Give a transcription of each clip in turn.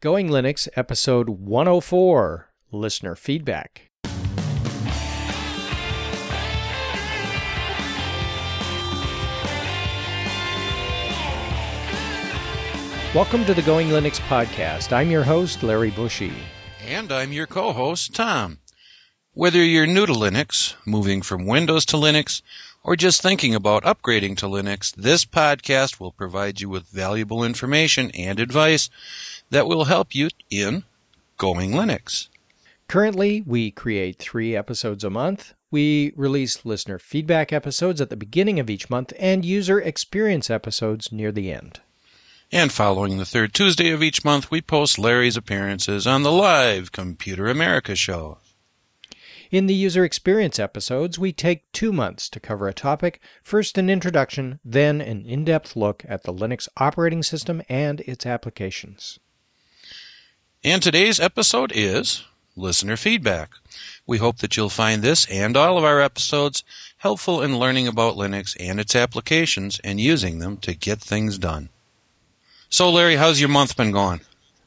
Going Linux, episode 104, Listener Feedback. Welcome to the Going Linux podcast. I'm your host, Larry Bushy. And I'm your co-host, Tom. Whether you're new to Linux, moving from Windows to Linux, or just thinking about upgrading to Linux, this podcast will provide you with valuable information and advice that will help you in Going Linux. Currently, we create 3 episodes a month. We release listener feedback episodes at the beginning of each month and user experience episodes near the end. And following the third Tuesday of each month, we post Larry's appearances on the live Computer America show. In the user experience episodes, we take 2 months to cover a topic, first an introduction, then an in-depth look at the Linux operating system and its applications. And today's episode is Listener Feedback. We hope that you'll find this and all of our episodes helpful in learning about Linux and its applications and using them to get things done. So, Larry, how's your month been going?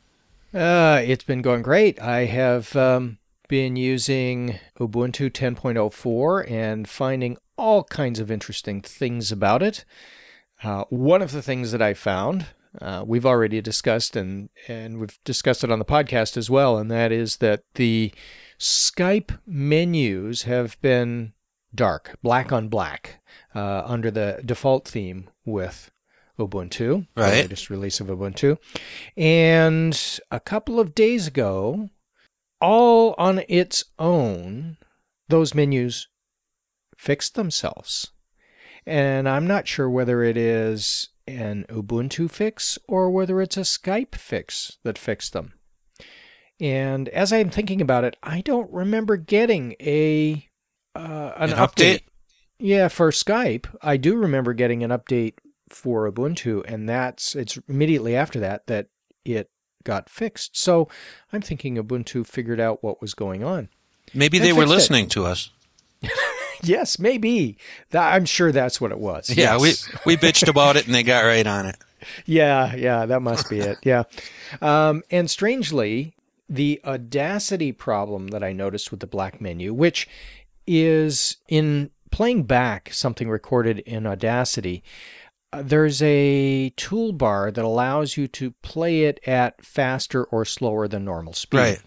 It's been going great. I have been using Ubuntu 10.04 and finding all kinds of interesting things about it. One of the things that I found, we've already discussed, and we've discussed it on the podcast as well, and that is that the Skype menus have been dark, black on black, under the default theme with Ubuntu, right. The latest release of Ubuntu. And a couple of days ago, all on its own, those menus fixed themselves. And I'm not sure whether it is an Ubuntu fix or whether it's a Skype fix that fixed them. And as I'm thinking about it, I don't remember getting an update. Yeah, for Skype, I do remember getting an update for Ubuntu, and it's immediately after that it got fixed. So I'm thinking Ubuntu figured out what was going on. Maybe they were listening to us. Yes, maybe. I'm sure that's what it was. Yeah, yes. we bitched about it and they got right on it. Yeah, that must be it. Yeah. And strangely, the Audacity problem that I noticed with the black menu, which is in playing back something recorded in Audacity, there's a toolbar that allows you to play it at faster or slower than normal speed. Right.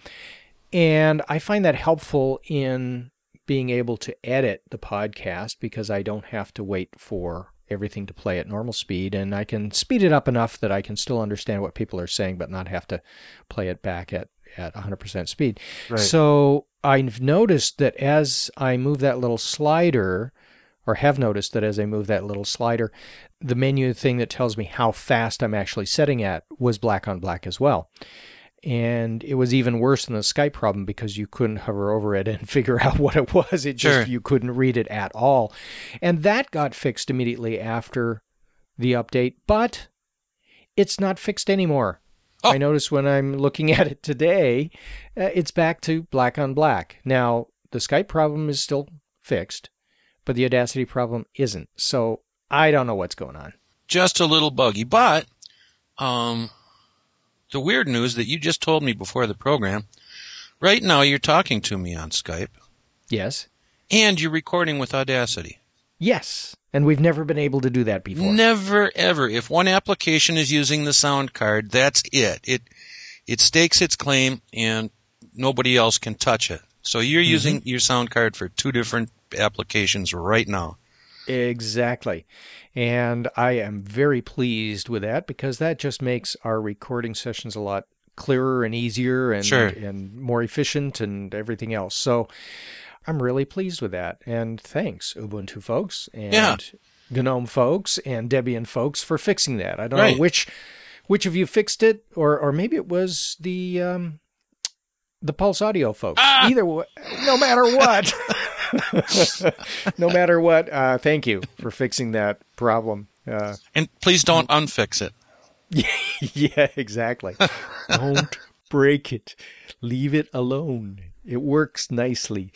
And I find that helpful in being able to edit the podcast because I don't have to wait for everything to play at normal speed, and I can speed it up enough that I can still understand what people are saying but not have to play it back at 100% speed. Right. So I've noticed that as I move that little slider, or have noticed that as I move that little slider, the menu thing that tells me how fast I'm actually setting at was black on black as well. And it was even worse than the Skype problem because you couldn't hover over it and figure out what it was. You couldn't read it at all. And that got fixed immediately after the update, but it's not fixed anymore. Oh. I noticed when I'm looking at it today, it's back to black on black. Now, the Skype problem is still fixed, but the Audacity problem isn't. So I don't know what's going on. Just a little buggy. But the weird news that you just told me before the program, right now you're talking to me on Skype. Yes. And you're recording with Audacity. Yes. And we've never been able to do that before. Never, ever. If one application is using the sound card, that's it. It stakes its claim and nobody else can touch it. So you're using your sound card for 2 different applications right now. Exactly. And I am very pleased with that because that just makes our recording sessions a lot clearer and easier and, sure. and more efficient and everything else. So I'm really pleased with that. And thanks, Ubuntu folks and GNOME folks and Debian folks for fixing that. I don't know which of you fixed it, or maybe it was the Pulse Audio folks. Either way, no matter what. No matter what, thank you for fixing that problem. And please don't unfix it. Yeah, exactly. Don't break it. Leave it alone. It works nicely.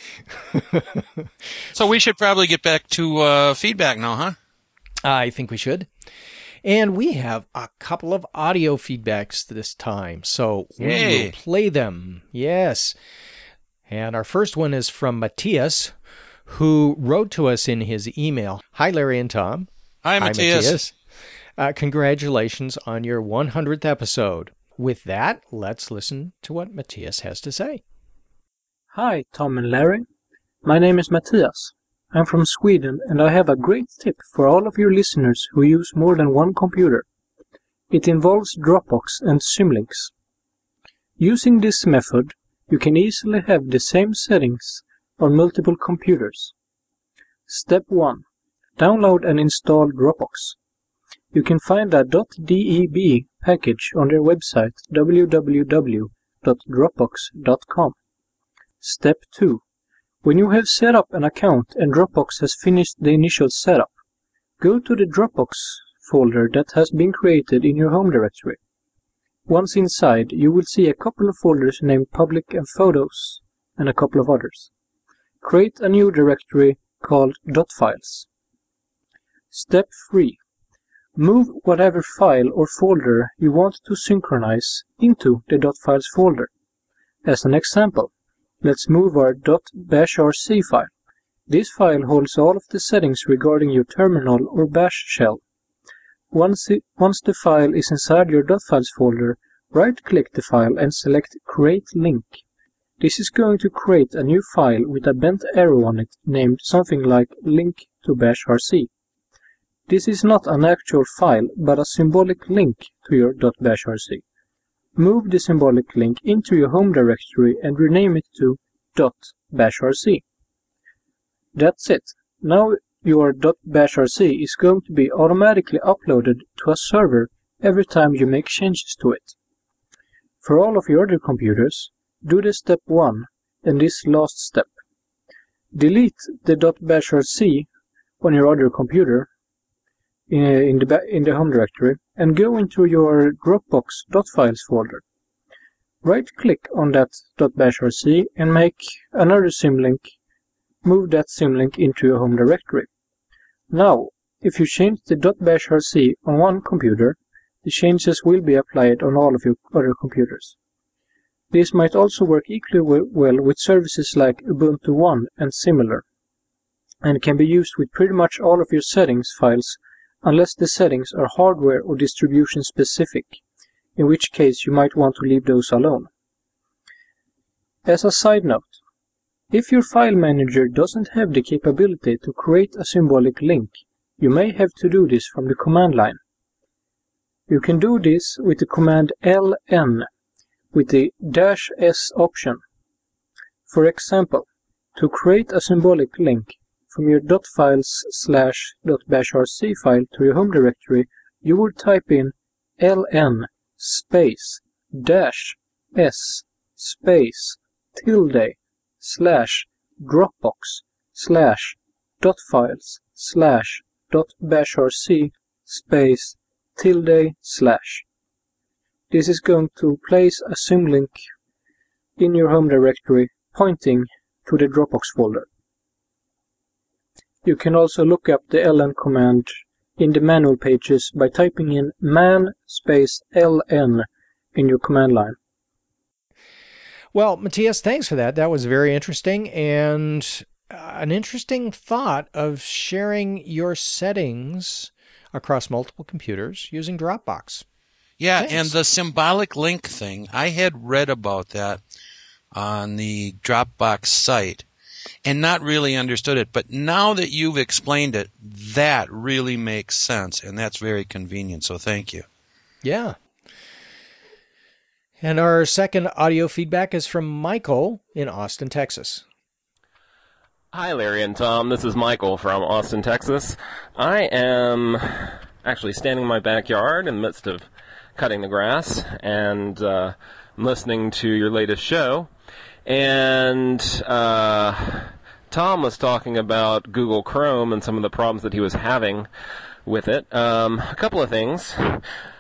So we should probably get back to feedback now, huh? I think we should. And we have a couple of audio feedbacks this time, so we will play them. Yes. And our first one is from Matthias, who wrote to us in his email. Hi, Larry and Tom. Hi, Matthias. Congratulations on your 100th episode. With that, let's listen to what Matthias has to say. Hi, Tom and Larry. My name is Matthias. I'm from Sweden, and I have a great tip for all of your listeners who use more than one computer. It involves Dropbox and Symlinks. Using this method, you can easily have the same settings on multiple computers. Step 1. Download and install Dropbox. You can find a .deb package on their website www.dropbox.com. Step 2. When you have set up an account and Dropbox has finished the initial setup, go to the Dropbox folder that has been created in your home directory. Once inside, you will see a couple of folders named Public and Photos, and a couple of others. Create a new directory called .files. Step 3. Move whatever file or folder you want to synchronize into the .files folder. As an example, let's move our .bashrc file. This file holds all of the settings regarding your terminal or bash shell. Once the file is inside your .files folder, right-click the file and select Create Link. This is going to create a new file with a bent arrow on it named something like Link to bashrc. This is not an actual file, but a symbolic link to your .bashrc. Move the symbolic link into your home directory and rename it to .bashrc. That's it. Now your .bashrc is going to be automatically uploaded to a server every time you make changes to it. For all of your other computers, do the step 1 and this last step. Delete the .bashrc on your other computer in the home directory and go into your Dropbox .files folder. Right-click on that .bashrc and make another symlink. Move that symlink into your home directory. Now, if you change the .bashrc on one computer, the changes will be applied on all of your other computers. This might also work equally well with services like Ubuntu One and similar, and can be used with pretty much all of your settings files unless the settings are hardware or distribution specific, in which case you might want to leave those alone. As a side note, if your file manager doesn't have the capability to create a symbolic link, you may have to do this from the command line. You can do this with the command ln with the -s option. For example, to create a symbolic link from your .files/.bashrc file to your home directory, you would type in ln space -s space ~Dropbox/.files/.bashrc space ~. This is going to place a symlink in your home directory pointing to the Dropbox folder. You can also look up the ln command in the manual pages by typing in man space ln in your command line. Well, Matthias, thanks for that. That was very interesting, and an interesting thought of sharing your settings across multiple computers using Dropbox. Yeah, Thanks. And the symbolic link thing, I had read about that on the Dropbox site and not really understood it. But now that you've explained it, that really makes sense, and that's very convenient, so thank you. Yeah. And our second audio feedback is from Michael in Austin, Texas. Hi, Larry and Tom. This is Michael from Austin, Texas. I am actually standing in my backyard in the midst of cutting the grass and listening to your latest show. And Tom was talking about Google Chrome and some of the problems that he was having with it. A couple of things.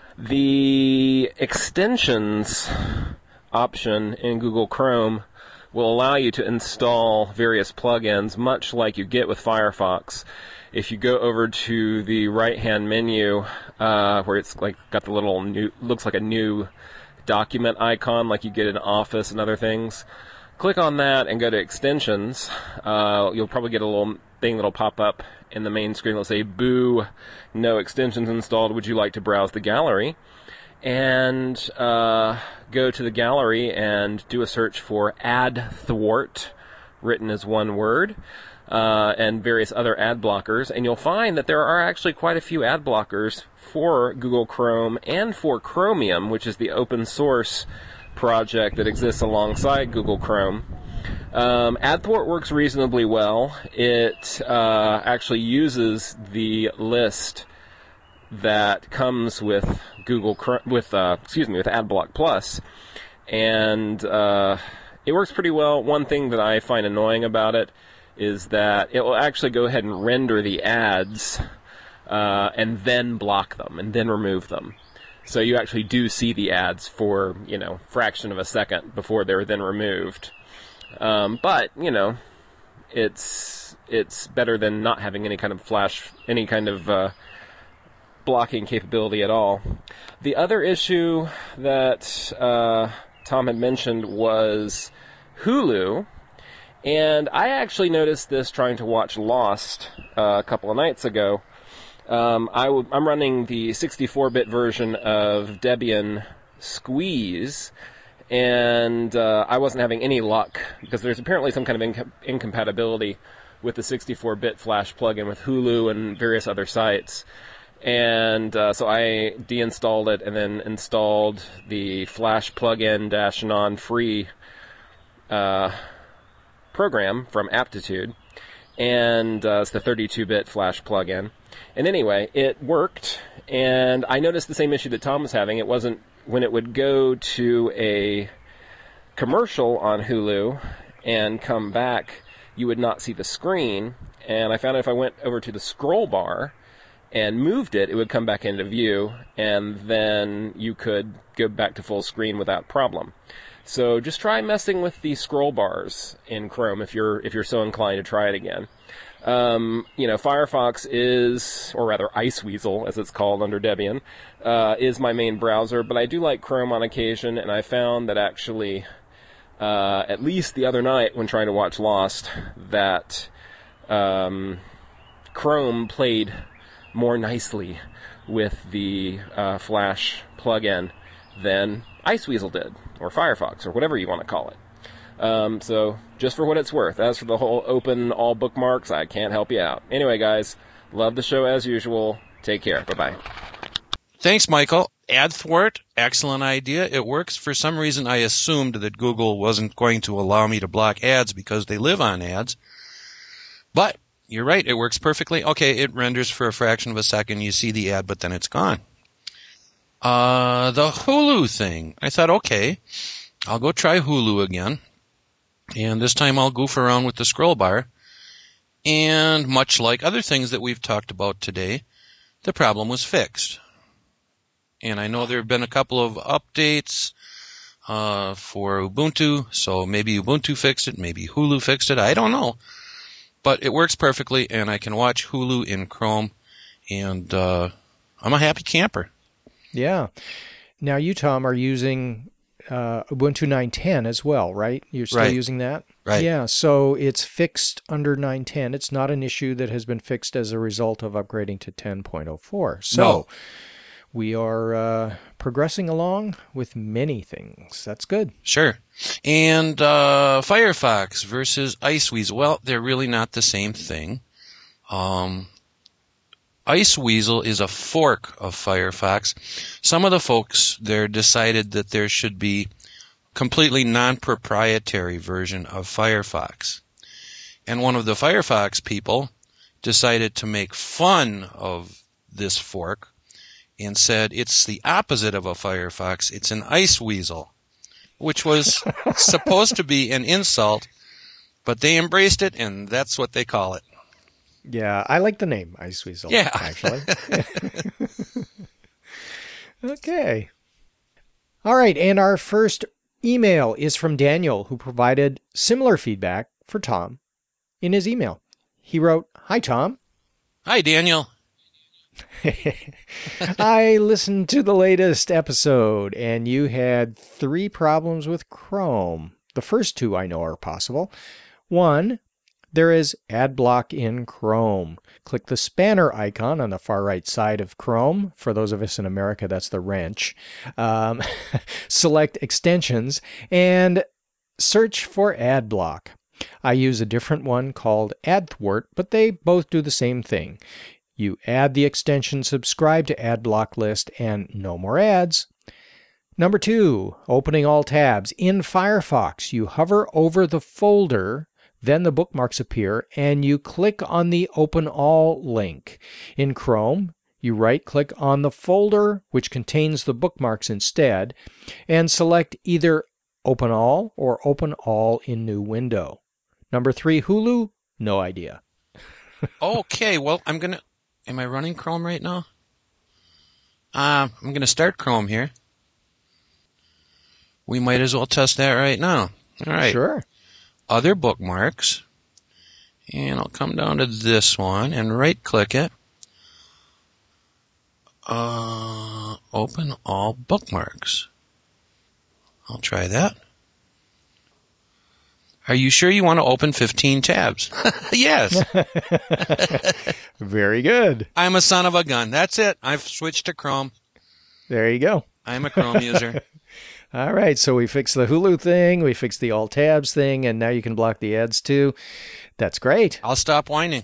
The extensions option in Google Chrome will allow you to install various plugins, much like you get with Firefox. If you go over to the right-hand menu, where it's like got the little new, looks like a new document icon, like you get in Office and other things, click on that and go to Extensions. You'll probably get a little thing that'll pop up in the main screen. It'll say, "Boo, no extensions installed. Would you like to browse the gallery?" And go to the gallery and do a search for AdThwart, written as one word, and various other ad blockers. And you'll find that there are actually quite a few ad blockers for Google Chrome and for Chromium, which is the open source project that exists alongside Google Chrome. AdThwart works reasonably well. It actually uses the list that comes with with AdBlock Plus, and it works pretty well. One thing that I find annoying about it is that it will actually go ahead and render the ads and then block them and then remove them. So you actually do see the ads for, fraction of a second before they're then removed. But, it's better than not having any kind of blocking capability at all. The other issue that Tom had mentioned was Hulu. And I actually noticed this trying to watch Lost a couple of nights ago. I'm running the 64-bit version of Debian Squeeze, and I wasn't having any luck because there's apparently some kind of incompatibility with the 64-bit Flash plugin with Hulu and various other sites. And so I deinstalled it and then installed the Flash plugin non-free program from Aptitude, and it's the 32-bit Flash plugin. And anyway, it worked, and I noticed the same issue that Tom was having. It wasn't when it would go to a commercial on Hulu and come back, you would not see the screen. And I found if I went over to the scroll bar and moved it, it would come back into view, and then you could go back to full screen without problem. So just try messing with the scroll bars in Chrome if you're so inclined to try it again. Firefox is, or rather Iceweasel, as it's called under Debian, is my main browser, but I do like Chrome on occasion, and I found that actually, at least the other night when trying to watch Lost, that Chrome played more nicely with the Flash plugin than Iceweasel did, or Firefox, or whatever you want to call it. So, just for what it's worth. As for the whole open all bookmarks, I can't help you out. Anyway, guys, love the show as usual. Take care. Bye-bye. Thanks, Michael. AdThwart, excellent idea. It works. For some reason, I assumed that Google wasn't going to allow me to block ads because they live on ads. But you're right. It works perfectly. Okay, it renders for a fraction of a second. You see the ad, but then it's gone. The Hulu thing. I thought, okay, I'll go try Hulu again. And this time I'll goof around with the scroll bar. And much like other things that we've talked about today, the problem was fixed. And I know there have been a couple of updates for Ubuntu, so maybe Ubuntu fixed it, maybe Hulu fixed it, I don't know. But it works perfectly, and I can watch Hulu in Chrome, and I'm a happy camper. Yeah. Now you, Tom, are using Ubuntu 9.10 as well, right? You're still using that? Right. Yeah, so it's fixed under 9.10. It's not an issue that has been fixed as a result of upgrading to 10.04. So we are progressing along with many things. That's good. Sure. And Firefox versus Iceweasel. Well, they're really not the same thing. Iceweasel is a fork of Firefox. Some of the folks there decided that there should be completely non-proprietary version of Firefox. And one of the Firefox people decided to make fun of this fork and said it's the opposite of a Firefox. It's an Iceweasel, which was supposed to be an insult, but they embraced it, and that's what they call it. Yeah, I like the name Iceweasel, actually. Okay. All right, and our first email is from Daniel, who provided similar feedback for Tom in his email. He wrote, "Hi, Tom. Hi, Daniel. I listened to the latest episode, and you had 3 problems with Chrome. The first 2 I know are possible. 1, there is ad block in Chrome. Click the spanner icon on the far right side of Chrome. For those of us in America, that's the wrench. Select extensions and search for ad block. I use a different one called AdThwart, but they both do the same thing. You add the extension, subscribe to ad block list, and no more ads. Number 2, opening all tabs. In Firefox, you hover over the folder, then the bookmarks appear, and you click on the Open All link. In Chrome, you right-click on the folder, which contains the bookmarks instead, and select either Open All or Open All in New Window. Number 3, Hulu, no idea. Okay, well, am I running Chrome right now? I'm going to start Chrome here. We might as well test that right now. All right. Sure. Other bookmarks. And I'll come down to this one and right-click it. Open all bookmarks. I'll try that. Are you sure you want to open 15 tabs? Yes. Very good. I'm a son of a gun. That's it. I've switched to Chrome. There you go. I'm a Chrome user. All right, so we fixed the Hulu thing, we fixed the all tabs thing, and now you can block the ads too. That's great. I'll stop whining.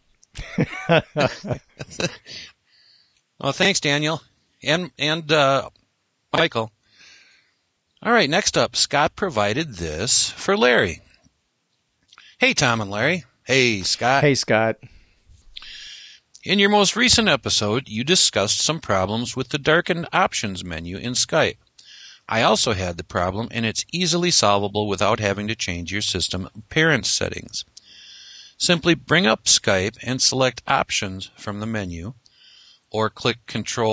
Well, thanks, Daniel. And Michael. All right, next up, Scott provided this for Larry. Hey, Tom and Larry. Hey, Scott. Hey, Scott. In your most recent episode, you discussed some problems with the darkened options menu in Skype. I also had the problem, and it's easily solvable without having to change your system appearance settings. Simply bring up Skype and select Options from the menu, or click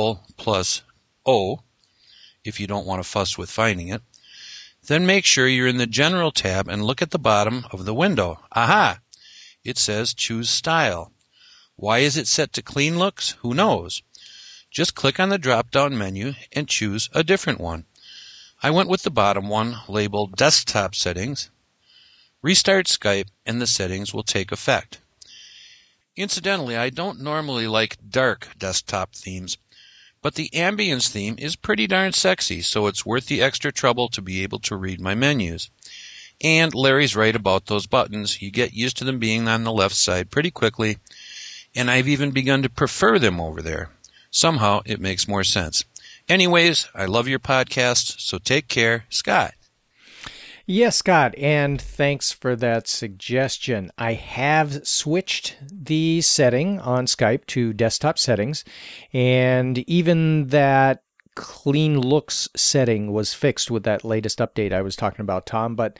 Ctrl+O if you don't want to fuss with finding it. Then make sure you're in the General tab and look at the bottom of the window. Aha! It says Choose Style. Why is it set to Clean Looks? Who knows? Just click on the drop-down menu and choose a different one. I went with the bottom one, labeled Desktop Settings. Restart Skype, and the settings will take effect. Incidentally, I don't normally like dark desktop themes, but the ambience theme is pretty darn sexy, so it's worth the extra trouble to be able to read my menus. And Larry's right about those buttons. You get used to them being on the left side pretty quickly, and I've even begun to prefer them over there. Somehow, it makes more sense. Anyways, I love your podcast, so take care. Scott. Yes, Scott, and thanks for that suggestion. I have switched the setting on Skype to desktop settings, and even that clean looks setting was fixed with that latest update I was talking about, Tom. But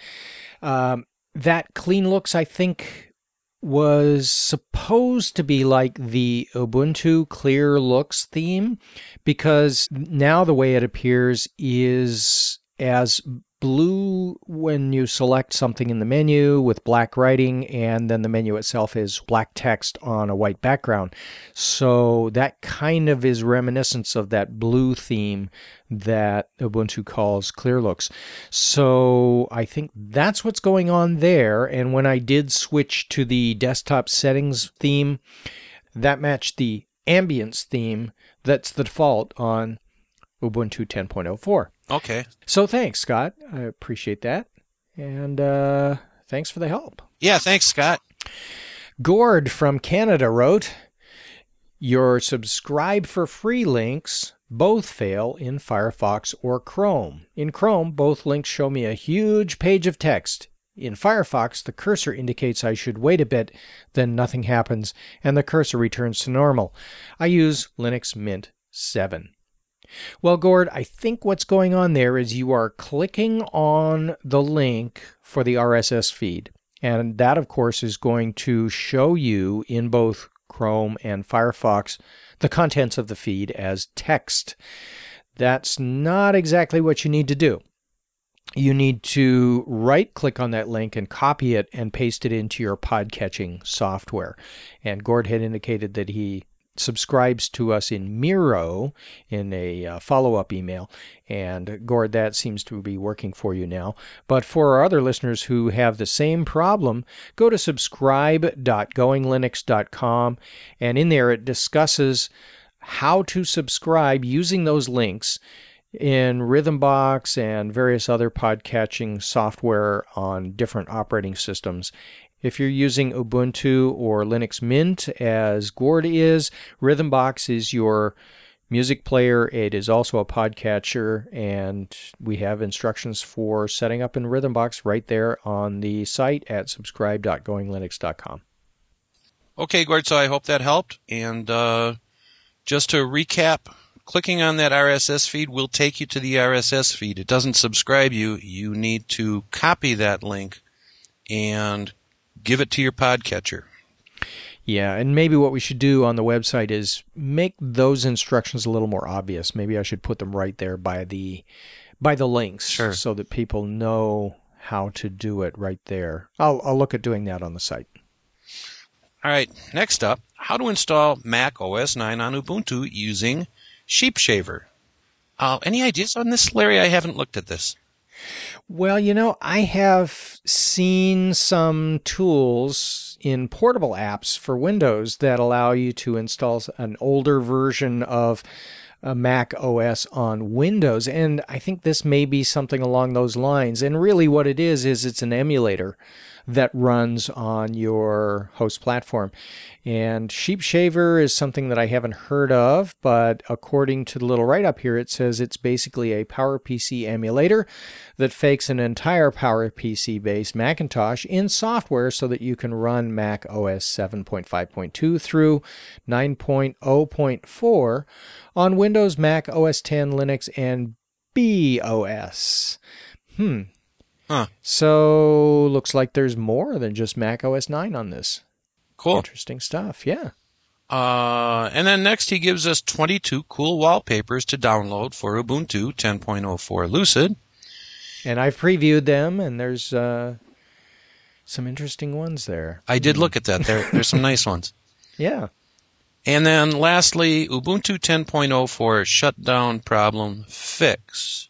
that clean looks, I think, was supposed to be like the Ubuntu Clear Looks theme, because now the way it appears is as blue when you select something in the menu with black writing, and then the menu itself is black text on a white background. So that kind of is reminiscent of that blue theme that Ubuntu calls Clear Looks. So I think that's what's going on there. And when I did switch to the desktop settings theme, that matched the ambience theme that's the default on Ubuntu 10.04. Okay. So thanks, Scott. I appreciate that. And thanks for the help. Yeah, thanks, Scott. Gord from Canada wrote, your subscribe for free links both fail in Firefox or Chrome. In Chrome, both links show me a huge page of text. In Firefox, the cursor indicates I should wait a bit, then nothing happens, and the cursor returns to normal. I use Linux Mint 7. Well, Gord, I think what's going on there is you are clicking on the link for the RSS feed. And that, of course, is going to show you in both Chrome and Firefox the contents of the feed as text. That's not exactly what you need to do. you need to right-click on that link and copy it and paste it into your podcatching software. And Gord had indicated that he subscribes to us in Miro in a follow-up email. And Gord, that seems to be working for you now. But for our other listeners who have the same problem, go to subscribe.goinglinux.com, and in there it discusses how to subscribe using those links in Rhythmbox and various other podcatching software on different operating systems. If you're using Ubuntu or Linux Mint, as Gord is, Rhythmbox is your music player. It is also a podcatcher, and we have instructions for setting up in Rhythmbox right there on the site at subscribe.goinglinux.com. Okay, Gord, so I hope that helped. And just to recap, clicking on that RSS feed will take you to the RSS feed. It doesn't subscribe you. You need to copy that link and give it to your podcatcher. Yeah, and maybe what we should do on the website is make those instructions a little more obvious. Maybe I should put them right there by the links, Sure, so that people know how to do it right there. I'll look at doing that on the site. All right, next up, how to install Mac OS 9 on Ubuntu using Sheepshaver. Any ideas on this, Larry? I haven't looked at this. Well, I have seen some tools in portable apps for Windows that allow you to install an older version of a Mac OS on Windows, and I think this may be something along those lines. And really what it is it's an emulator that runs on your host platform. And Sheepshaver is something that I haven't heard of, but according to the little write-up here, it says it's basically a PowerPC emulator that fakes an entire PowerPC-based Macintosh in software so that you can run Mac OS 7.5.2 through 9.0.4 on Windows, Mac OS X, Linux, and BOS. Huh. So looks like there's more than just Mac OS 9 on this. Cool. Interesting stuff, yeah. And then next he gives us 22 cool wallpapers to download for Ubuntu 10.04 Lucid. And I've previewed them, and there's some interesting ones there. I did look at that. There's some nice ones. Yeah. And then lastly, Ubuntu 10.04 shutdown problem fix.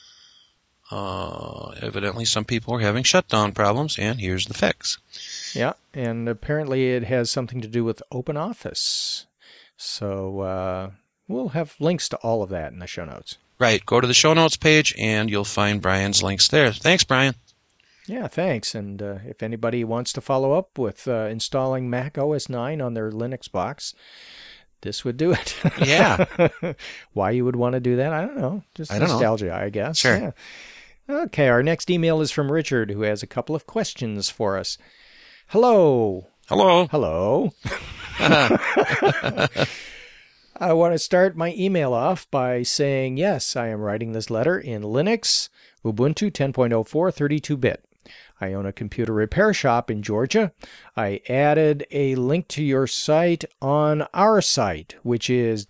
Evidently some people are having shutdown problems, and here's the fix. Yeah, and apparently it has something to do with OpenOffice. So we'll have links to all of that in the show notes. Right, go to the show notes page, and you'll find Brian's links there. Thanks, Brian. Yeah, thanks. And if anybody wants to follow up with installing Mac OS 9 on their Linux box, this would do it. Yeah. Why you would want to do that, I don't know. Just nostalgia, I guess. Sure. Yeah. Okay, our next email is from Richard, who has a couple of questions for us. Hello. Hello. Hello. I want to start my email off by saying, yes, I am writing this letter in Linux, Ubuntu 10.04, 32-bit. I own a computer repair shop in Georgia. I added a link to your site on our site, which is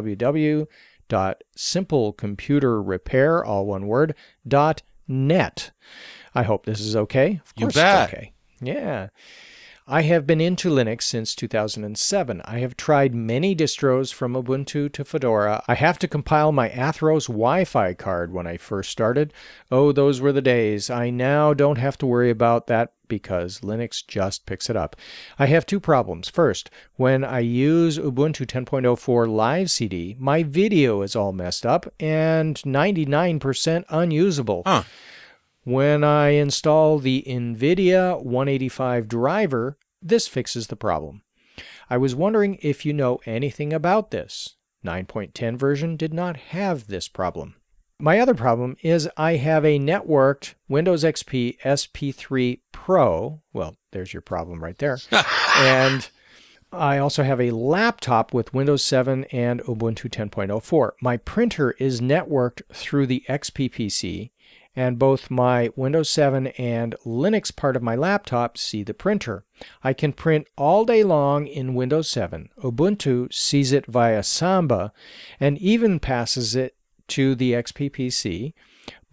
www.simplecomputerrepair, all one word, .net. I hope this is okay. Of course You bet. It's okay. Yeah. I have been into Linux since 2007. I have tried many distros from Ubuntu to Fedora. I have to compile my Atheros Wi-Fi card when I first started. Oh, those were the days. I now don't have to worry about that because Linux just picks it up. I have two problems. First, when I use Ubuntu 10.04 Live CD, my video is all messed up and 99% unusable. Huh. When I install the NVIDIA 185 driver, this fixes the problem. I was wondering if you know anything about this. 9.10 version did not have this problem. My other problem is I have a networked Windows XP SP3 Pro. Well, there's your problem right there. And I also have a laptop with Windows 7 and Ubuntu 10.04. My printer is networked through the XP PC, and both my Windows 7 and Linux part of my laptop see the printer. I can print all day long in Windows 7. Ubuntu sees it via Samba and even passes it to the XP PC, but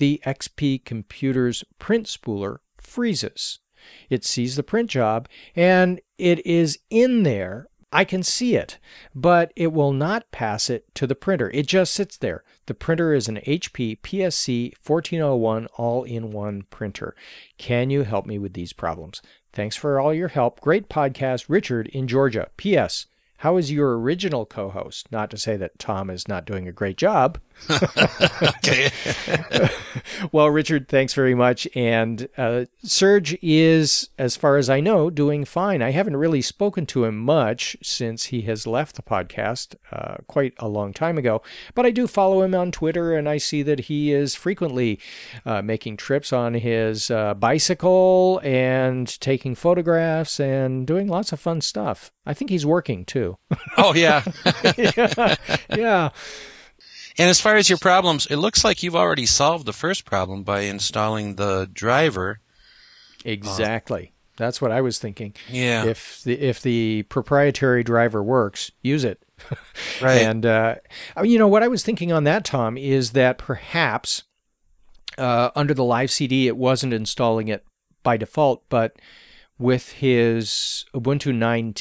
the XP Computer's print spooler freezes. It sees the print job, and it is in there. I can see it, but it will not pass it to the printer. It just sits there. The printer is an HP PSC 1401 all-in-one printer. Can you help me with these problems? Thanks for all your help. Great podcast, Richard in Georgia. P.S. How is your original co-host? Not to say that Tom is not doing a great job. Okay. Well, Richard, thanks very much. And Serge is, as far as I know, doing fine. I haven't really spoken to him much since he has left the podcast quite a long time ago. But I do follow him on Twitter, and I see that he is frequently making trips on his bicycle and taking photographs and doing lots of fun stuff. I think he's working, too. Oh, yeah. Yeah. And as far as your problems, it looks like you've already solved the first problem by installing the driver. Exactly. That's what I was thinking. Yeah. If the proprietary driver works, use it. Right. And what I was thinking on that, Tom, is that perhaps under the Live CD it wasn't installing it by default, but with his Ubuntu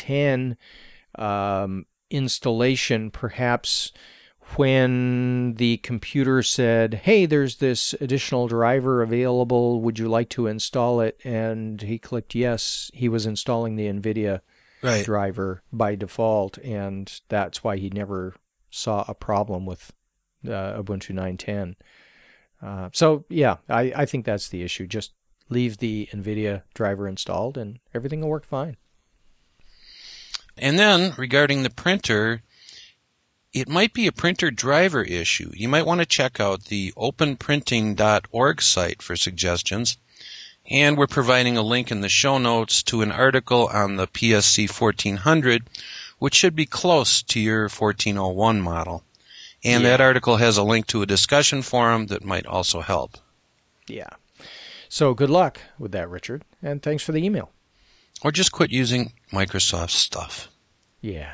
9.10 installation, perhaps when the computer said, hey, there's this additional driver available, would you like to install it? And he clicked yes, he was installing the NVIDIA driver by default, and that's why he never saw a problem with Ubuntu 9.10. So, yeah, I think that's the issue. Just leave the NVIDIA driver installed, and everything will work fine. And then, regarding the printer, it might be a printer driver issue. You might want to check out the openprinting.org site for suggestions. And we're providing a link in the show notes to an article on the PSC 1400, which should be close to your 1401 model. And that article has a link to a discussion forum that might also help. Yeah. So good luck with that, Richard. And thanks for the email. Or just quit using Microsoft stuff. Yeah.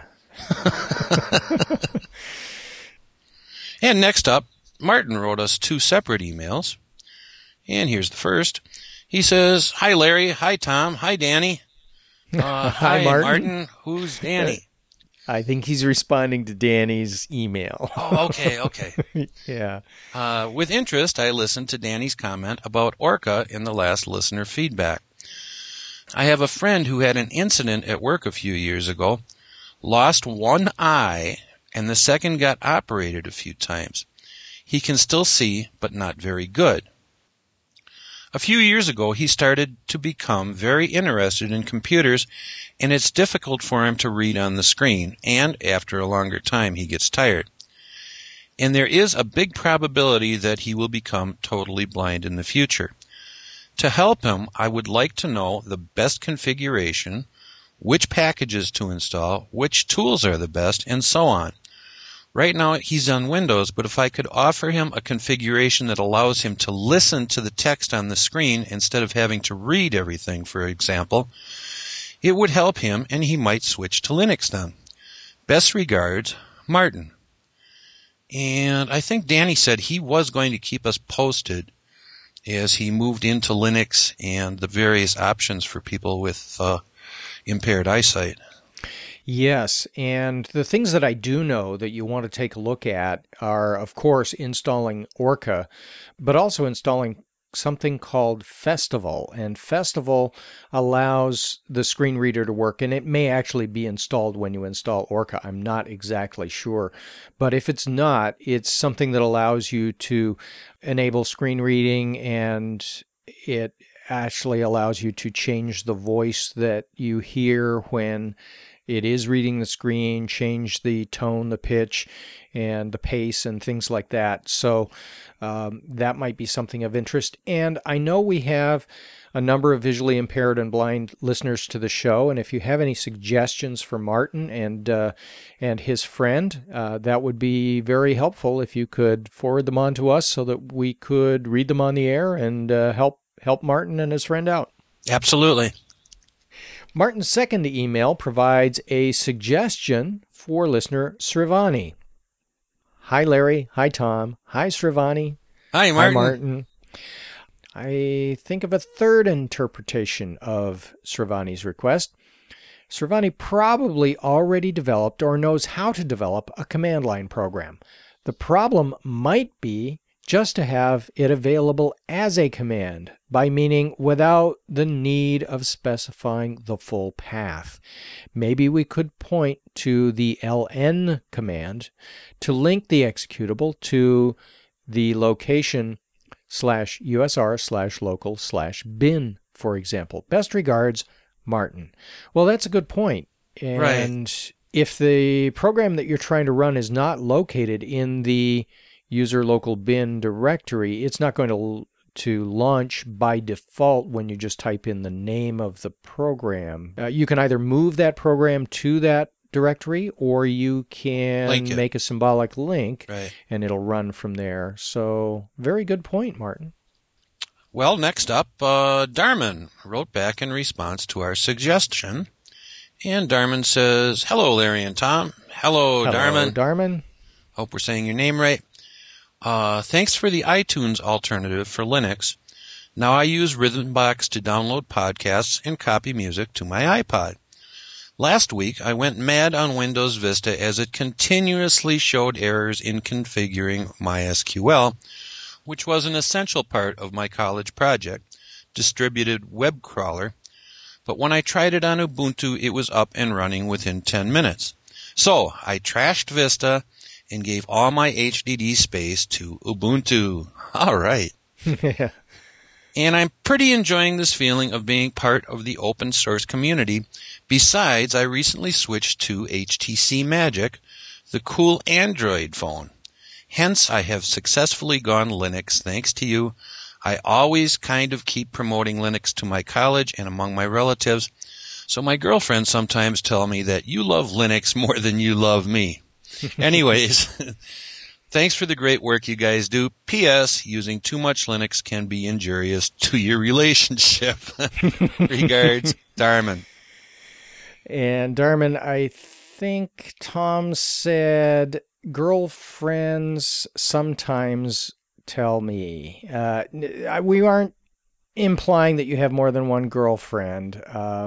And next up, Martin wrote us 2 separate emails. And here's the first. He says, hi, Larry. Hi, Tom. Hi, Danny. Hi, Martin. Who's Danny? I think he's responding to Danny's email. Oh, okay. Yeah. With interest, I listened to Danny's comment about Orca in the last listener feedback. I have a friend who had an incident at work a few years ago, lost one eye, and the second got operated a few times. He can still see, but not very good. A few years ago, he started to become very interested in computers, and it's difficult for him to read on the screen, and after a longer time, he gets tired. And there is a big probability that he will become totally blind in the future. To help him, I would like to know the best configuration, which packages to install, which tools are the best, and so on. Right now he's on Windows, but if I could offer him a configuration that allows him to listen to the text on the screen instead of having to read everything, for example, it would help him and he might switch to Linux then. Best regards, Martin. And I think Danny said he was going to keep us posted as he moved into Linux and the various options for people with impaired eyesight. Yes, and the things that I do know that you want to take a look at are, of course, installing Orca, but also installing something called Festival. And Festival allows the screen reader to work, and it may actually be installed when you install Orca. I'm not exactly sure. But if it's not, it's something that allows you to enable screen reading, and it actually allows you to change the voice that you hear when it is reading the screen, change the tone, the pitch, and the pace, and things like that. So that might be something of interest. And I know we have a number of visually impaired and blind listeners to the show, and if you have any suggestions for Martin and his friend, that would be very helpful if you could forward them on to us so that we could read them on the air and help Martin and his friend out. Absolutely. Martin's second email provides a suggestion for listener Srivani. Hi, Larry. Hi, Tom. Hi, Srivani. Hi, Martin. Hi, Martin. I think of a third interpretation of Sravani's request. Sravani probably already developed or knows how to develop a command line program. The problem might be just to have it available as a command, by meaning without the need of specifying the full path. Maybe we could point to the ln command to link the executable to the location /usr/local/bin, for example. Best regards, Martin. Well, that's a good point. And if the program that you're trying to run is not located in the user local bin directory, it's not going to launch by default when you just type in the name of the program. You can either move that program to that directory, or you can make a symbolic link, and it'll run from there. So, very good point, Martin. Well, next up, Darman wrote back in response to our suggestion. And Darman says, "Hello, Larry and Tom." Hello, Darman. Darman. Hope we're saying your name right. Thanks for the iTunes alternative for Linux. Now I use Rhythmbox to download podcasts and copy music to my iPod. Last week, I went mad on Windows Vista as it continuously showed errors in configuring MySQL, which was an essential part of my college project, distributed web crawler. But when I tried it on Ubuntu, it was up and running within 10 minutes. So I trashed Vista and gave all my HDD space to Ubuntu. All right. And I'm pretty enjoying this feeling of being part of the open source community. Besides, I recently switched to HTC Magic, the cool Android phone. Hence, I have successfully gone Linux thanks to you. I always kind of keep promoting Linux to my college and among my relatives, so my girlfriends sometimes tell me that you love Linux more than you love me. Anyways, thanks for the great work you guys do. P.S. Using too much Linux can be injurious to your relationship. Regards, Darman. And Darman, I think Tom said girlfriends sometimes tell me. We aren't implying that you have more than one girlfriend.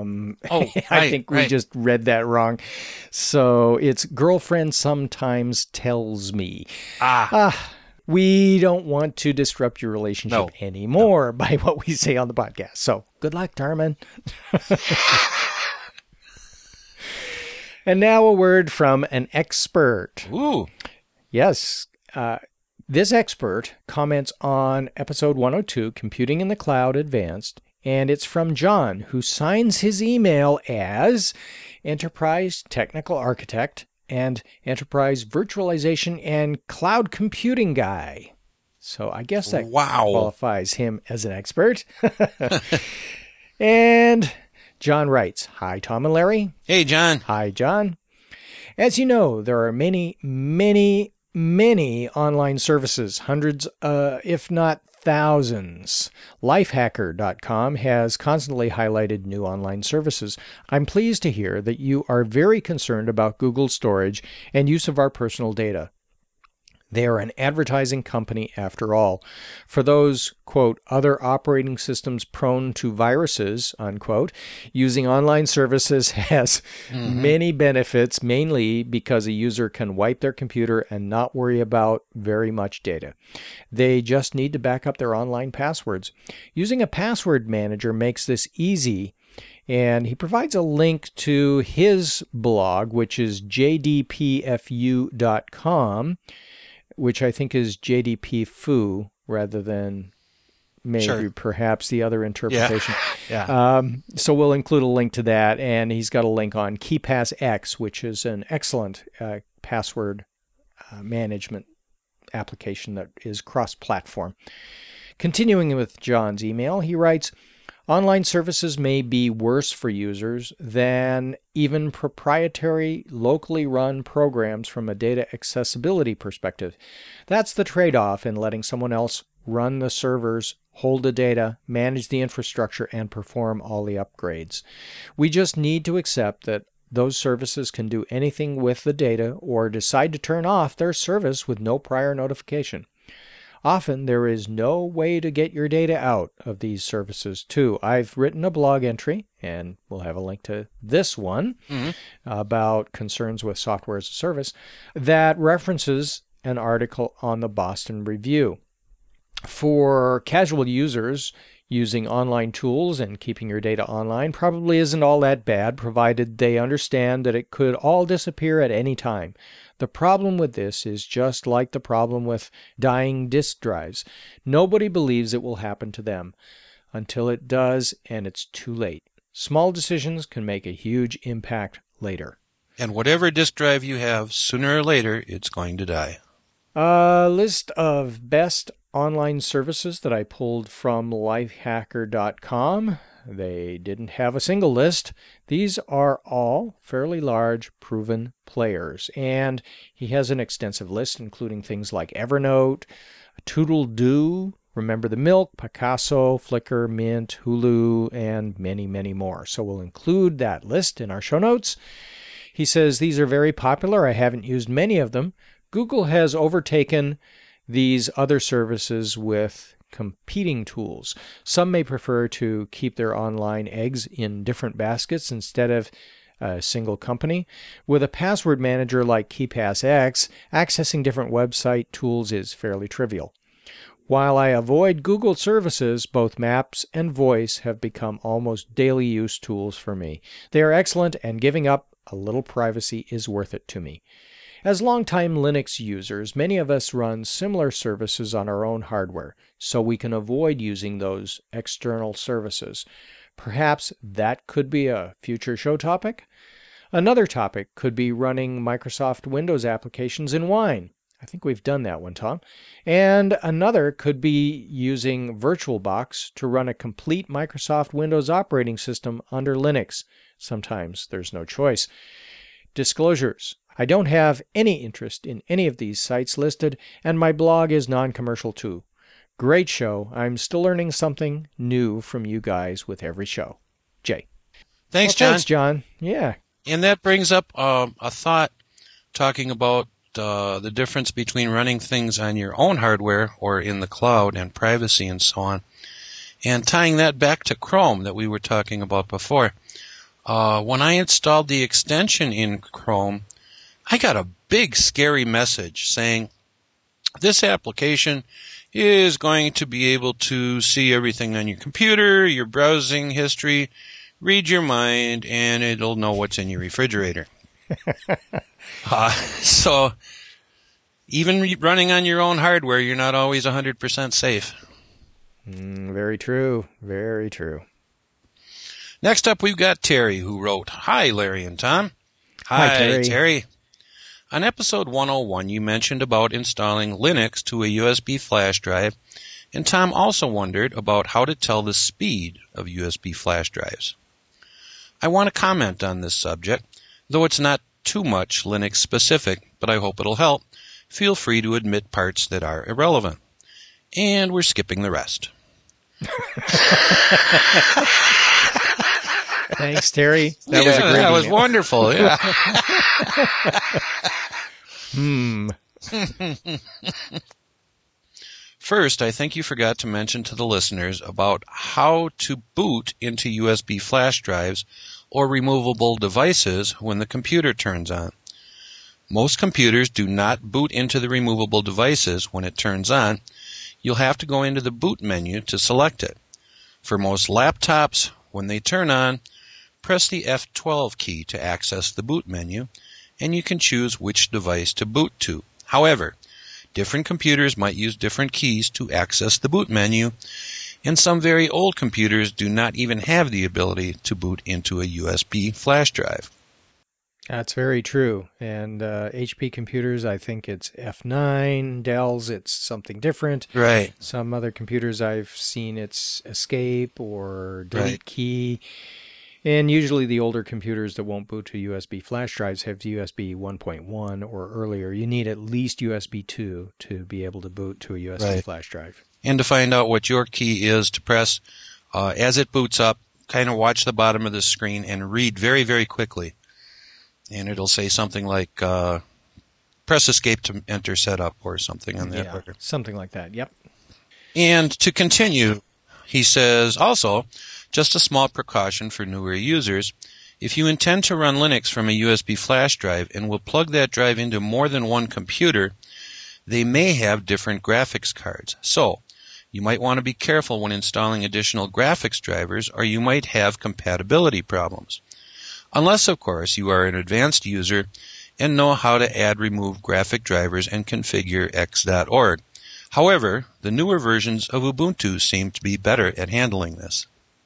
I think we just read that wrong. So it's girlfriend sometimes tells me. We don't want to disrupt your relationship anymore by what we say on the podcast. So good luck, Darman. And now a word from an expert. Ooh. Yes. This expert comments on episode 102, Computing in the Cloud Advanced, and it's from John, who signs his email as Enterprise Technical Architect and Enterprise Virtualization and Cloud Computing Guy. So I guess that qualifies him as an expert. And John writes, "Hi, Tom and Larry." Hey, John. Hi, John. As you know, there are many online services, hundreds, if not thousands. Lifehacker.com has constantly highlighted new online services. I'm pleased to hear that you are very concerned about Google's storage and use of our personal data. They are an advertising company after all. For those, quote, other operating systems prone to viruses, unquote, using online services has many benefits, mainly because a user can wipe their computer and not worry about very much data. They just need to back up their online passwords. Using a password manager makes this easy, and he provides a link to his blog, which is jdpfu.com, which I think is JDP-fu rather than perhaps the other interpretation. So we'll include a link to that, and he's got a link on KeePassX, which is an excellent password management application that is cross-platform. Continuing with John's email, he writes, "Online services may be worse for users than even proprietary, locally run programs from a data accessibility perspective. That's the trade-off in letting someone else run the servers, hold the data, manage the infrastructure, and perform all the upgrades. We just need to accept that those services can do anything with the data or decide to turn off their service with no prior notification. Often there is no way to get your data out of these services too. I've written a blog entry, and we'll have a link to this one, about concerns with software as a service, that references an article on the Boston Review. For casual users, using online tools and keeping your data online probably isn't all that bad, provided they understand that it could all disappear at any time. The problem with this is just like the problem with dying disk drives. Nobody believes it will happen to them until it does, and it's too late. Small decisions can make a huge impact later. And whatever disk drive you have, sooner or later, it's going to die. A list of best online services that I pulled from lifehacker.com. They didn't have a single list. These are all fairly large, proven players. And he has an extensive list, including things like Evernote, Toodle-Doo, Remember the Milk, Picasso, Flickr, Mint, Hulu, and many, many more. So we'll include that list in our show notes. He says these are very popular. I haven't used many of them. Google has overtaken these other services with competing tools. Some may prefer to keep their online eggs in different baskets instead of a single company. With a password manager like KeePassX, accessing different website tools is fairly trivial. While I avoid Google services, both Maps and Voice have become almost daily use tools for me. They are excellent, and giving up a little privacy is worth it to me. As longtime Linux users, many of us run similar services on our own hardware, so we can avoid using those external services. Perhaps that could be a future show topic? Another topic could be running Microsoft Windows applications in Wine. I think we've done that one, Tom. And another could be using VirtualBox to run a complete Microsoft Windows operating system under Linux. Sometimes there's no choice. Disclosures. I don't have any interest in any of these sites listed, and my blog is non-commercial too. Great show. I'm still learning something new from you guys with every show. Jay. Thanks, John. Thanks, John. Yeah. And that brings up a thought talking about the difference between running things on your own hardware or in the cloud and privacy and so on, and tying that back to Chrome that we were talking about before. When I installed the extension in Chrome, I got a big scary message saying this application is going to be able to see everything on your computer, your browsing history, read your mind, and it'll know what's in your refrigerator. So even running on your own hardware, you're not always 100% safe. Very true. Very true. Next up, we've got Terry, who wrote, "Hi, Larry and Tom." Hi, Terry. On episode 101, you mentioned about installing Linux to a USB flash drive, and Tom also wondered about how to tell the speed of USB flash drives. I want to comment on this subject, though it's not too much Linux specific, but I hope it'll help. Feel free to admit parts that are irrelevant. And we're skipping the rest. Thanks, Terry. That was a great That email. was wonderful, yeah. First, I think you forgot to mention to the listeners about how to boot into USB flash drives or removable devices when the computer turns on. Most computers do not boot into the removable devices when it turns on. You'll have to go into the boot menu to select it. For most laptops, when they turn on, press the F12 key to access the boot menu, and you can choose which device to boot to. However, different computers might use different keys to access the boot menu, and some very old computers do not even have the ability to boot into a USB flash drive. That's very true. And HP computers, I think it's F9. Dell's, it's something different. Right. Some other computers I've seen, it's escape or delete key. And usually the older computers that won't boot to USB flash drives have USB 1.1 or earlier. You need at least USB 2 to be able to boot to a USB flash drive. And to find out what your key is to press as it boots up, kind of watch the bottom of the screen and read very, very quickly. And it'll say something like press escape to enter setup or something on that Yeah, order. something like that. Yep. And to continue, he says, also, just a small precaution for newer users. If you intend to run Linux from a USB flash drive and will plug that drive into more than one computer, they may have different graphics cards. So, you might want to be careful when installing additional graphics drivers, or you might have compatibility problems. Unless, of course, you are an advanced user and know how to add, remove graphic drivers and configure x.org. However, the newer versions of Ubuntu seem to be better at handling this.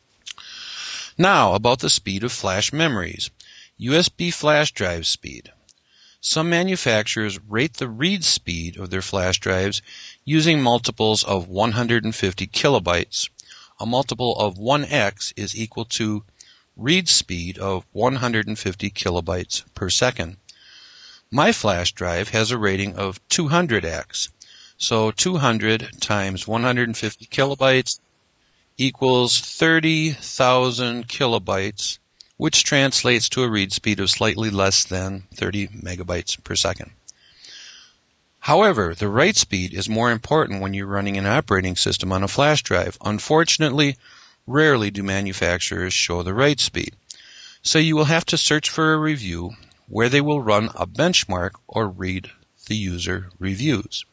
Now, about the speed of flash memories. USB flash drive speed. Some manufacturers rate the read speed of their flash drives using multiples of 150 kilobytes. A multiple of 1x is equal to read speed of 150 kilobytes per second. My flash drive has a rating of 200x. So 200 times 150 kilobytes equals 30,000 kilobytes, which translates to a read speed of slightly less than 30 megabytes per second. However, the write speed is more important when you're running an operating system on a flash drive. Unfortunately, rarely do manufacturers show the write speed. So you will have to search for a review where they will run a benchmark or read the user reviews.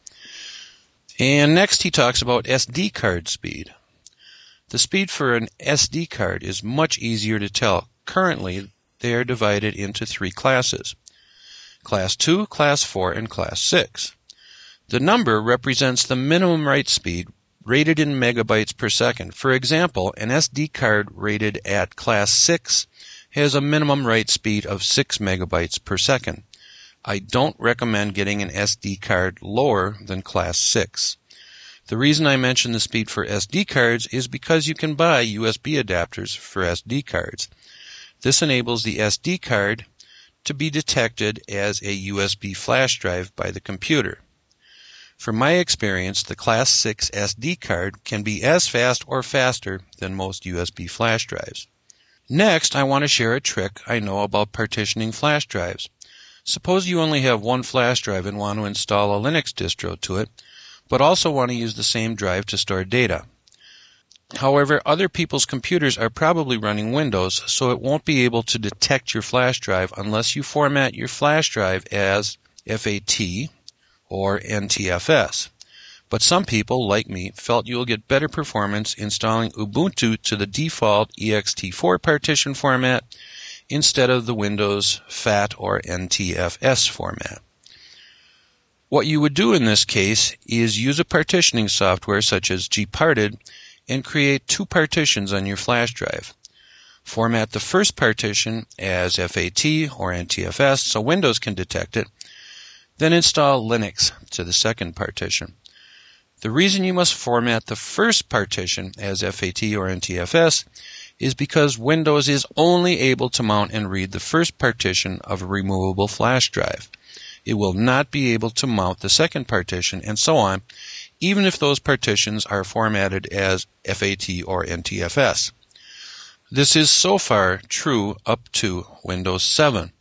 And next he talks about SD card speed. The speed for an SD card is much easier to tell. Currently, they are divided into 3 classes: Class 2, Class 4, and Class 6. The number represents the minimum write speed rated in megabytes per second. For example, an SD card rated at Class 6 has a minimum write speed of 6 megabytes per second. I don't recommend getting an SD card lower than Class 6. The reason I mention the speed for SD cards is because you can buy USB adapters for SD cards. This enables the SD card to be detected as a USB flash drive by the computer. From my experience, the Class 6 SD card can be as fast or faster than most USB flash drives. Next, I want to share a trick I know about partitioning flash drives. Suppose you only have one flash drive and want to install a Linux distro to it, but also want to use the same drive to store data. However, other people's computers are probably running Windows, so it won't be able to detect your flash drive unless you format your flash drive as FAT or NTFS. But some people, like me, felt you'll get better performance installing Ubuntu to the default ext4 partition format instead of the Windows FAT or NTFS format. What you would do in this case is use a partitioning software such as gparted and create 2 partitions on your flash drive. Format the first partition as FAT or NTFS so Windows can detect it, then install Linux to the second partition. The reason you must format the first partition as FAT or NTFS is because Windows is only able to mount and read the first partition of a removable flash drive. It will not be able to mount the second partition, and so on, even if those partitions are formatted as FAT or NTFS. This is so far true up to Windows 7.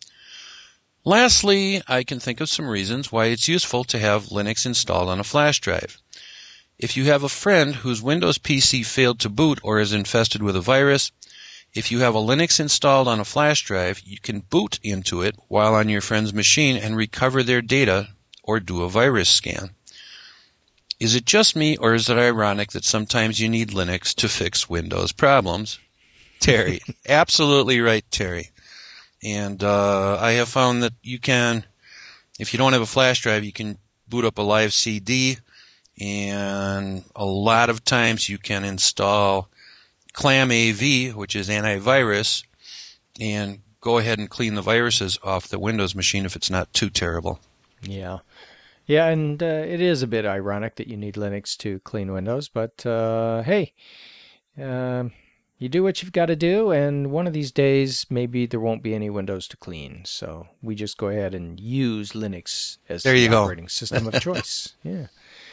Lastly, I can think of some reasons why it's useful to have Linux installed on a flash drive. If you have a friend whose Windows PC failed to boot or is infested with a virus, if you have a Linux installed on a flash drive, you can boot into it while on your friend's machine and recover their data or do a virus scan. Is it just me, or is it ironic that sometimes you need Linux to fix Windows problems? Terry. Absolutely right, Terry. And I have found that you can, if you don't have a flash drive, you can boot up a live CD, and a lot of times you can install ClamAV, which is antivirus, and go ahead and clean the viruses off the Windows machine if it's not too terrible. Yeah. Yeah, and it is a bit ironic that you need Linux to clean Windows, but hey, you do what you've got to do, and one of these days maybe there won't be any Windows to clean, so we just go ahead and use Linux as the operating system of choice. Yeah.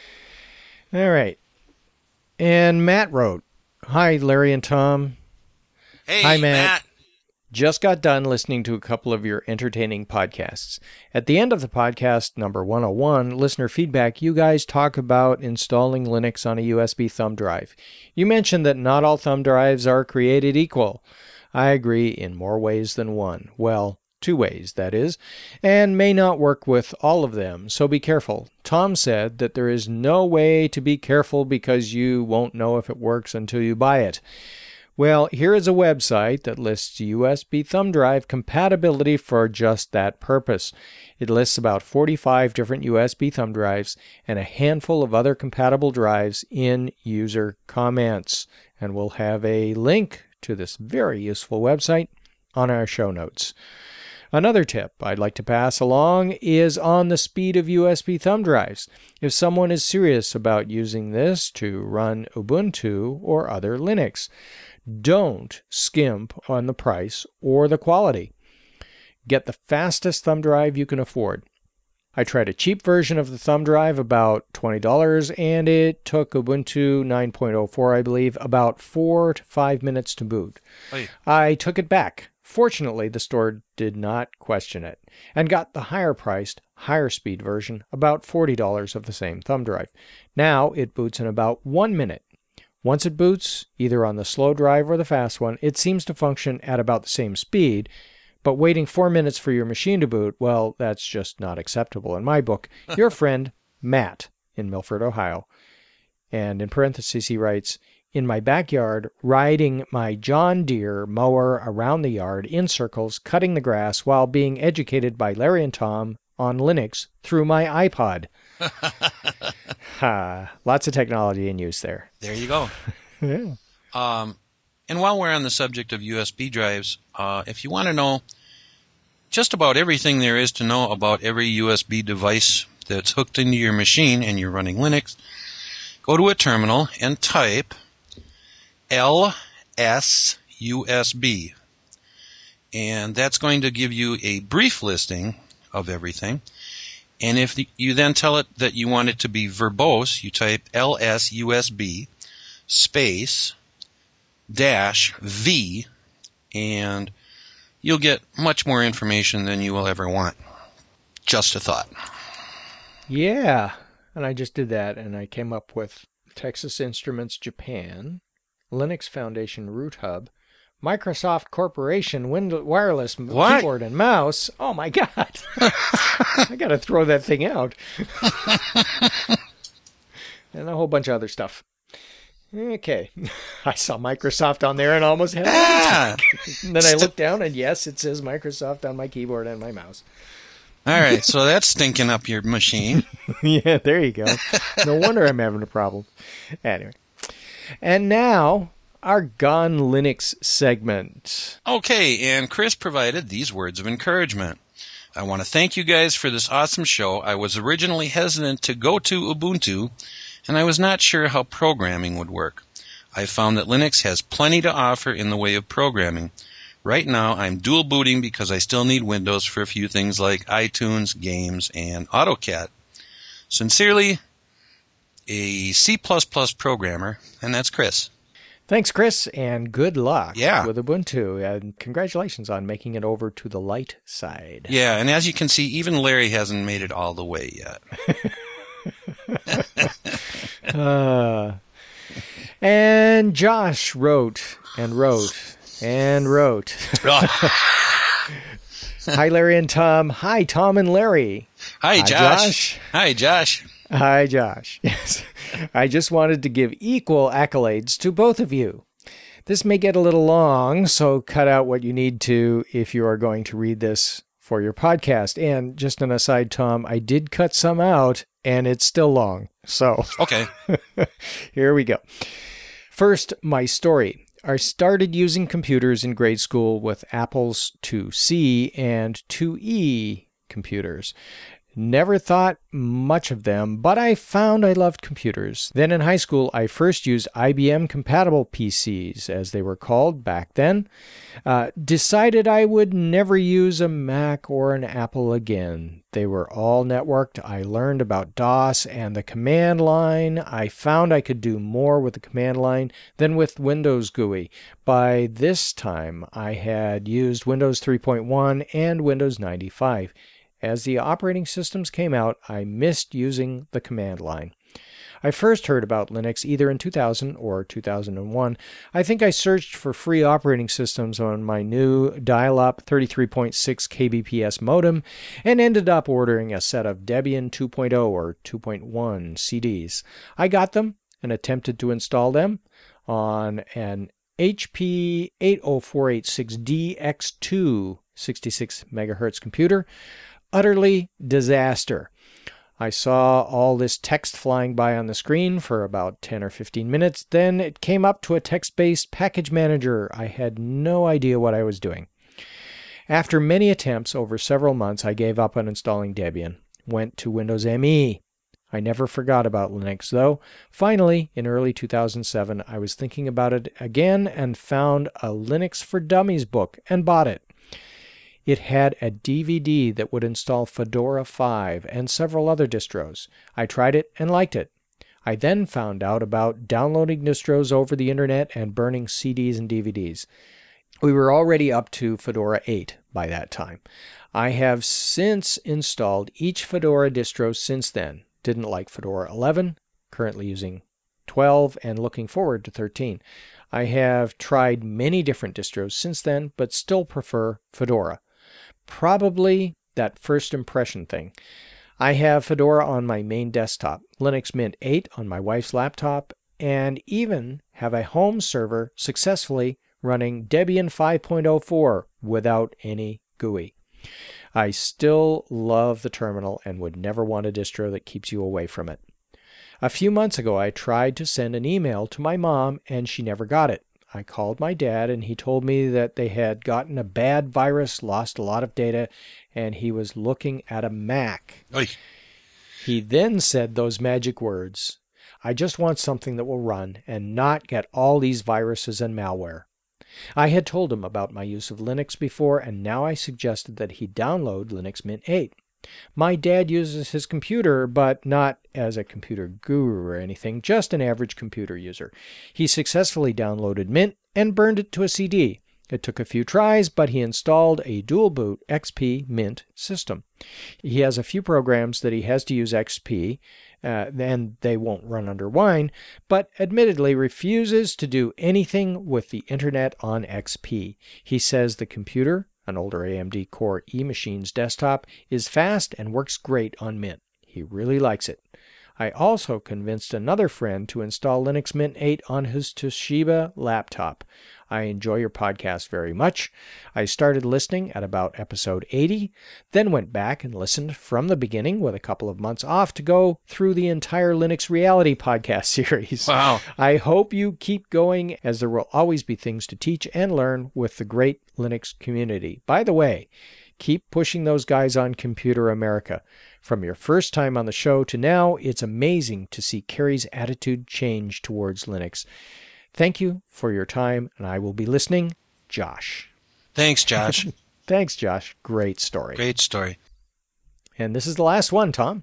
All right. And Matt wrote, "Hi, Larry and Tom." Hey, Hi, Matt. Just got done listening to a couple of your entertaining podcasts. At the end of the podcast, number 101, listener feedback, you guys talk about installing Linux on a USB thumb drive. You mentioned that not all thumb drives are created equal. I agree in more ways than one. Well, 2 ways, that is, and may not work with all of them, so be careful. Tom said that there is no way to be careful because you won't know if it works until you buy it. Well, here is a website that lists USB thumb drive compatibility for just that purpose. It lists about 45 different USB thumb drives and a handful of other compatible drives in user comments. And we'll have a link to this very useful website on our show notes. Another tip I'd like to pass along is on the speed of USB thumb drives. If someone is serious about using this to run Ubuntu or other Linux, don't skimp on the price or the quality. Get the fastest thumb drive you can afford. I tried a cheap version of the thumb drive, about $20, and it took Ubuntu 9.04, I believe, about 4 to 5 minutes to boot. Hey. I took it back. Fortunately, the store did not question it, and got the higher-priced, higher-speed version, about $40 of the same thumb drive. Now it boots in about 1 minute. Once it boots, either on the slow drive or the fast one, it seems to function at about the same speed, but waiting 4 minutes for your machine to boot, well, that's just not acceptable in my book. Your friend, Matt, in Milford, Ohio. And in parentheses, he writes, in my backyard, riding my John Deere mower around the yard in circles, cutting the grass while being educated by Larry and Tom on Linux through my iPod. Lots of technology in use there. There you go. Yeah. And while we're on the subject of USB drives, if you want to know just about everything there is to know about every USB device that's hooked into your machine and you're running Linux, go to a terminal and type LSUSB. And that's going to give you a brief listing of everything. And if you then tell it that you want it to be verbose, you type LSUSB space -V, and you'll get much more information than you will ever want. Just a thought. Yeah, and I just did that, and I came up with Texas Instruments Japan, Linux Foundation Root Hub, Microsoft Corporation wireless keyboard and mouse. Oh my God. I got to throw that thing out. And a whole bunch of other stuff. Okay. I saw Microsoft on there and almost had a heart attack. And then I looked down and yes, it says Microsoft on my keyboard and my mouse. All right, so that's stinking up your machine. Yeah, there you go. No wonder I'm having a problem. Anyway. And now, our Gone Linux segment. Okay, and Chris provided these words of encouragement. I want to thank you guys for this awesome show. I was originally hesitant to go to Ubuntu, and I was not sure how programming would work. I found that Linux has plenty to offer in the way of programming. Right now, I'm dual booting because I still need Windows for a few things like iTunes, games, and AutoCAD. Sincerely, a C++ programmer, and that's Chris. Thanks, Chris, and good luck with Ubuntu. And congratulations on making it over to the light side. Yeah, and as you can see, even Larry hasn't made it all the way yet. And Josh wrote and wrote and wrote. Hi, Larry and Tom. Hi, Tom and Larry. Hi, Josh. Hi, Josh. Hi, Josh. Yes. I just wanted to give equal accolades to both of you. This may get a little long, so cut out what you need to if you are going to read this for your podcast. And just an aside, Tom, I did cut some out, and it's still long. So, okay. Here we go. First, my story. I started using computers in grade school with Apple's IIc and IIe computers. Never thought much of them, but I found I loved computers. Then in high school, I first used IBM-compatible PCs, as they were called back then. Decided I would never use a Mac or an Apple again. They were all networked. I learned about DOS and the command line. I found I could do more with the command line than with Windows GUI. By this time, I had used Windows 3.1 and Windows 95. As the operating systems came out, I missed using the command line. I first heard about Linux either in 2000 or 2001. I think I searched for free operating systems on my new dial-up 33.6 kbps modem and ended up ordering a set of Debian 2.0 or 2.1 CDs. I got them and attempted to install them on an HP 80486D X2 66 MHz computer. Utterly disaster. I saw all this text flying by on the screen for about 10 or 15 minutes. Then it came up to a text-based package manager. I had no idea what I was doing. After many attempts over several months, I gave up on installing Debian. Went to Windows ME. I never forgot about Linux, though. Finally, in early 2007, I was thinking about it again and found a Linux for Dummies book and bought it. It had a DVD that would install Fedora 5 and several other distros. I tried it and liked it. I then found out about downloading distros over the internet and burning CDs and DVDs. We were already up to Fedora 8 by that time. I have since installed each Fedora distro since then. Didn't like Fedora 11, currently using 12 and looking forward to 13. I have tried many different distros since then, but still prefer Fedora. Probably that first impression thing. I have Fedora on my main desktop, Linux Mint 8 on my wife's laptop, and even have a home server successfully running Debian 5.04 without any GUI. I still love the terminal and would never want a distro that keeps you away from it. A few months ago, I tried to send an email to my mom and she never got it. I called my dad and he told me that they had gotten a bad virus, lost a lot of data, and he was looking at a Mac. Oy. He then said those magic words, "I just want something that will run and not get all these viruses and malware." I had told him about my use of Linux before, and now I suggested that he download Linux Mint 8. My dad uses his computer, but not as a computer guru or anything, just an average computer user. He successfully downloaded Mint and burned it to a CD. It took a few tries, but he installed a dual boot XP Mint system. He has a few programs that he has to use XP, and they won't run under Wine, but admittedly refuses to do anything with the internet on XP. He says the computer, an older AMD Core E-Machines desktop, is fast and works great on Mint. He really likes it. I also convinced another friend to install Linux Mint 8 on his Toshiba laptop. I enjoy your podcast very much. I started listening at about episode 80, then went back and listened from the beginning with a couple of months off to go through the entire Linux Reality podcast series. Wow. I hope you keep going, as there will always be things to teach and learn with the great Linux community. By the way, keep pushing those guys on Computer America. From your first time on the show to now, it's amazing to see Carrie's attitude change towards Linux. Thank you for your time, and I will be listening. Josh. Thanks, Josh. Thanks, Josh. Great story. Great story. And this is the last one, Tom.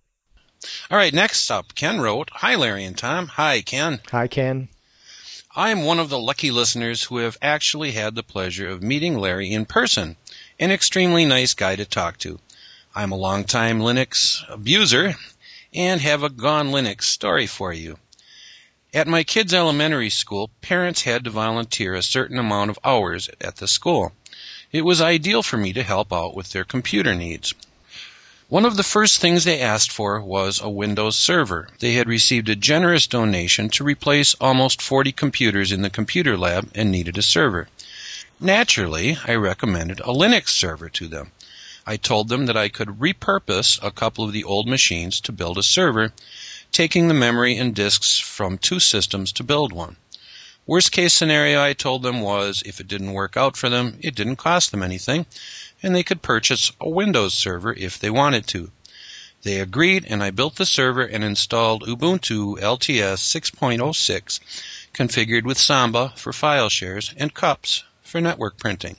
All right, next up, Ken wrote, "Hi, Larry and Tom." Hi, Ken. Hi, Ken. I'm one of the lucky listeners who have actually had the pleasure of meeting Larry in person. An extremely nice guy to talk to. I'm a longtime Linux abuser and have a Gone Linux story for you. At my kids' elementary school, parents had to volunteer a certain amount of hours at the school. It was ideal for me to help out with their computer needs. One of the first things they asked for was a Windows server. They had received a generous donation to replace almost 40 computers in the computer lab and needed a server. Naturally, I recommended a Linux server to them. I told them that I could repurpose a couple of the old machines to build a server, taking the memory and disks from two systems to build one. Worst case scenario, I told them, was if it didn't work out for them, it didn't cost them anything, and they could purchase a Windows server if they wanted to. They agreed, and I built the server and installed Ubuntu LTS 6.06, configured with Samba for file shares and cups for network printing.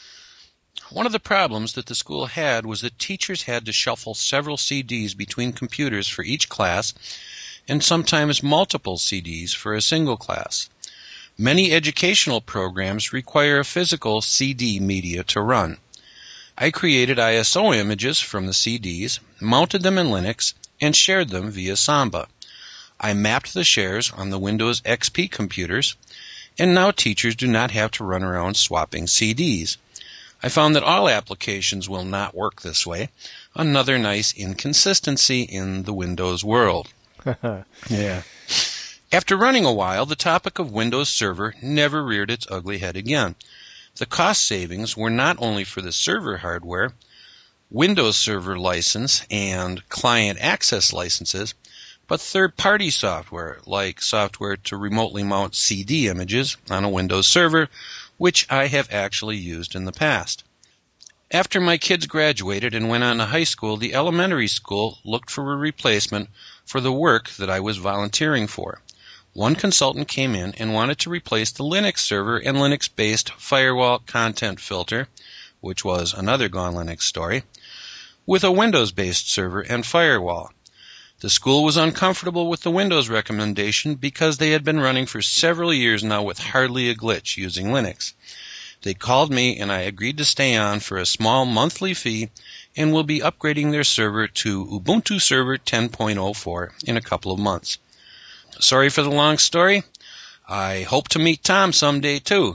One of the problems that the school had was that teachers had to shuffle several CDs between computers for each class, and sometimes multiple CDs for a single class. Many educational programs require a physical CD media to run. I created ISO images from the CDs, mounted them in Linux, and shared them via Samba. I mapped the shares on the Windows XP computers, and now teachers do not have to run around swapping CDs. I found that all applications will not work this way. Another nice inconsistency in the Windows world. Yeah. After running a while, the topic of Windows Server never reared its ugly head again. The cost savings were not only for the server hardware, Windows Server license, and client access licenses, but third-party software, like software to remotely mount CD images on a Windows server, which I have actually used in the past. After my kids graduated and went on to high school, the elementary school looked for a replacement for the work that I was volunteering for. One consultant came in and wanted to replace the Linux server and Linux-based firewall content filter, which was another Gone Linux story, with a Windows-based server and firewall. The school was uncomfortable with the Windows recommendation because they had been running for several years now with hardly a glitch using Linux. They called me and I agreed to stay on for a small monthly fee and will be upgrading their server to Ubuntu Server 10.04 in a couple of months. Sorry for the long story. I hope to meet Tom someday too.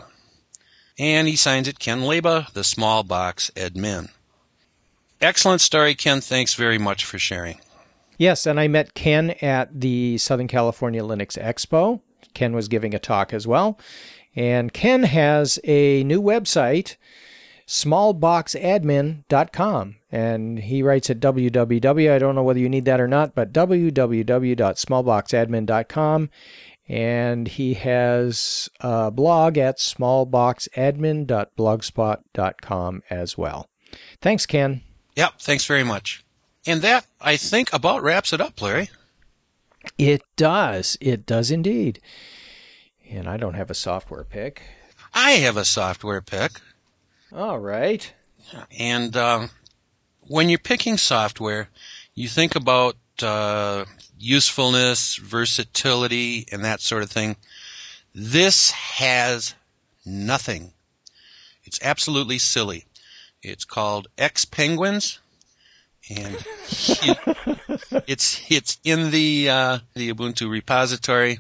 And he signs it Ken Leba, the small box admin. Excellent story, Ken. Thanks very much for sharing. Yes, and I met Ken at the Southern California Linux Expo. Ken was giving a talk as well. And Ken has a new website, smallboxadmin.com. And he writes at www, I don't know whether you need that or not, but www.smallboxadmin.com. And he has a blog at smallboxadmin.blogspot.com as well. Thanks, Ken. Yep, thanks very much. And that, I think, about wraps it up, Larry. It does. It does indeed. And I don't have a software pick. I have a software pick. All right. And when you're picking software, you think about usefulness, versatility, and that sort of thing. This has nothing. It's absolutely silly. It's called Xpenguins, and it's in the Ubuntu repository.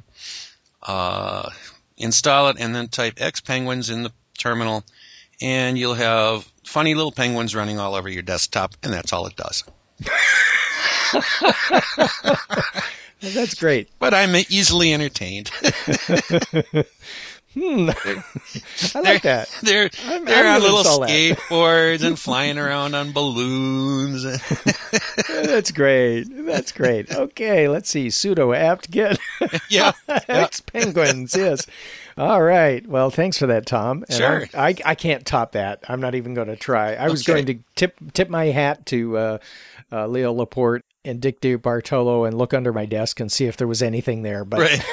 Install it and then type Xpenguins in the terminal, and you'll have funny little penguins running all over your desktop, and that's all it does. That's great. But I'm easily entertained. I like that. They're on little skateboards and flying around on balloons. That's great. That's great. Okay, let's see. Sudo apt-get. Yeah. Xpenguins, yes. All right. Well, thanks for that, Tom. And sure. I can't top that. I'm not even going to try. I was going to tip my hat to Leo Laporte and Dick DeBartolo and look under my desk and see if there was anything there, but right.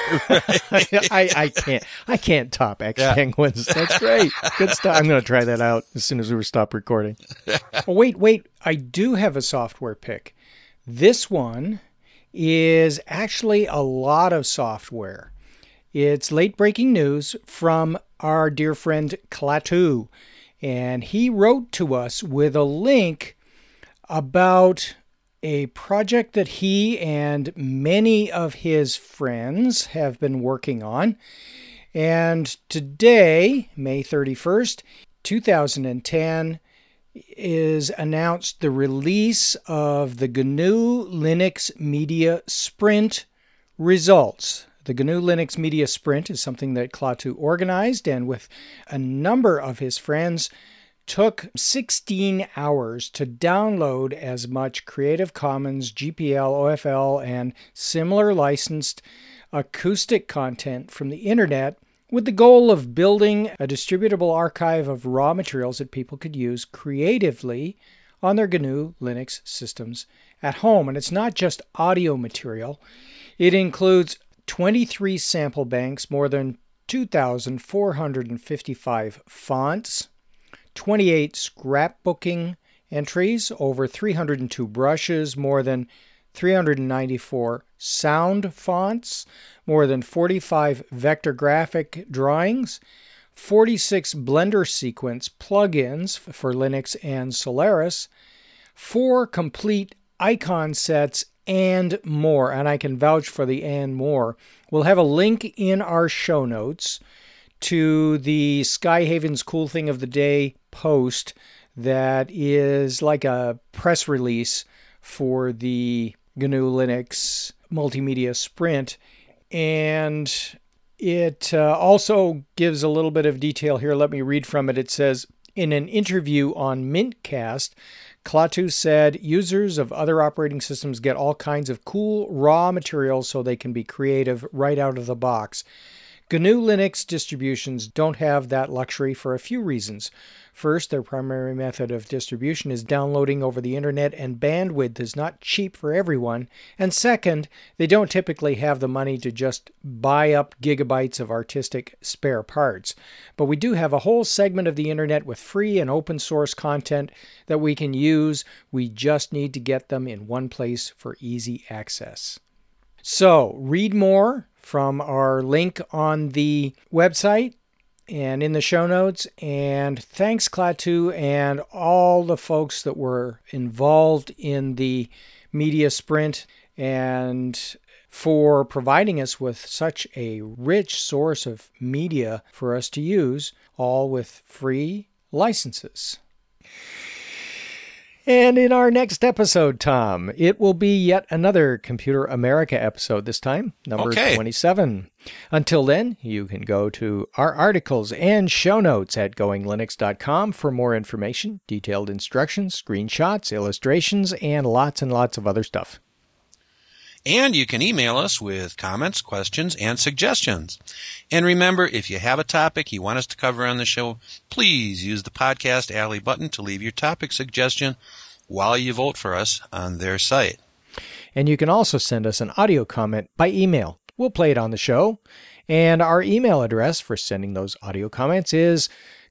I can't top Xpenguins. Yeah. That's great. Good stuff. I'm going to try that out as soon as we stop recording. Oh, wait. I do have a software pick. This one is actually a lot of software. It's late breaking news from our dear friend Klaatu, and he wrote to us with a link about a project that he and many of his friends have been working on. And today, May 31st, 2010, is announced the release of the GNU Linux Media Sprint results. The GNU Linux Media Sprint is something that Klaatu organized, and with a number of his friends, took 16 hours to download as much Creative Commons, GPL, OFL, and similar licensed acoustic content from the internet with the goal of building a distributable archive of raw materials that people could use creatively on their GNU Linux systems at home. And it's not just audio material. It includes 23 sample banks, more than 2,455 fonts, 28 scrapbooking entries, over 302 brushes, more than 394 sound fonts, more than 45 vector graphic drawings, 46 Blender sequence plugins for Linux and Solaris, 4 complete icon sets, and more. And I can vouch for the and more. We'll have a link in our show notes to the Skyhaven's Cool Thing of the Day post that is like a press release for the GNU Linux Multimedia Sprint. And it also gives a little bit of detail here. Let me read from it. It says, in an interview on Mintcast, Klaatu said users of other operating systems get all kinds of cool raw materials so they can be creative right out of the box. GNU Linux distributions don't have that luxury for a few reasons. First, their primary method of distribution is downloading over the internet, and bandwidth is not cheap for everyone. And second, they don't typically have the money to just buy up gigabytes of artistic spare parts. But we do have a whole segment of the internet with free and open source content that we can use. We just need to get them in one place for easy access. So, read more from our link on the website and in the show notes. And thanks, Klaatu, and all the folks that were involved in the media sprint and for providing us with such a rich source of media for us to use, all with free licenses. And in our next episode, Tom, it will be yet another Computer America episode, this time, number 27. Until then, you can go to our articles and show notes at goinglinux.com for more information, detailed instructions, screenshots, illustrations, and lots of other stuff. And you can email us with comments, questions, and suggestions. And remember, if you have a topic you want us to cover on the show, please use the Podcast Alley button to leave your topic suggestion while you vote for us on their site. And you can also send us an audio comment by email. We'll play it on the show. And our email address for sending those audio comments is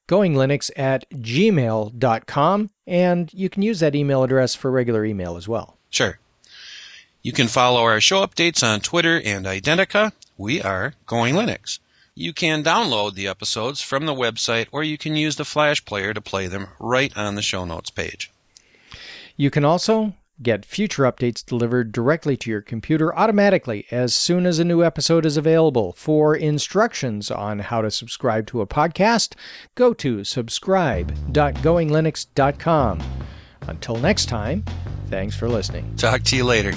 goinglinux@gmail.com. And you can use that email address for regular email as well. Sure. You can follow our show updates on Twitter and Identica. We are Going Linux. You can download the episodes from the website, or you can use the Flash player to play them right on the show notes page. You can also get future updates delivered directly to your computer automatically as soon as a new episode is available. For instructions on how to subscribe to a podcast, go to subscribe.goinglinux.com. Until next time, thanks for listening. Talk to you later.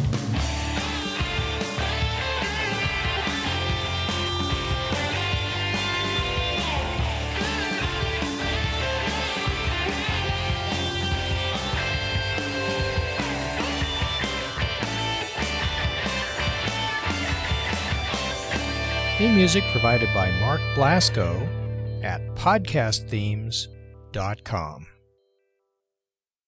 Theme music provided by Mark Blasco at podcastthemes.com.